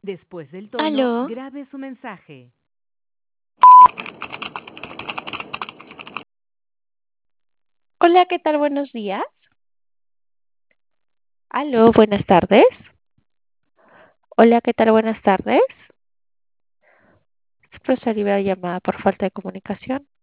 Después del tono, Aló, grabe su mensaje. hola, ¿qué tal? Buenos días. Aló, buenas tardes. Hola, ¿qué tal? Buenas tardes. Se procede la llamada por falta de comunicación.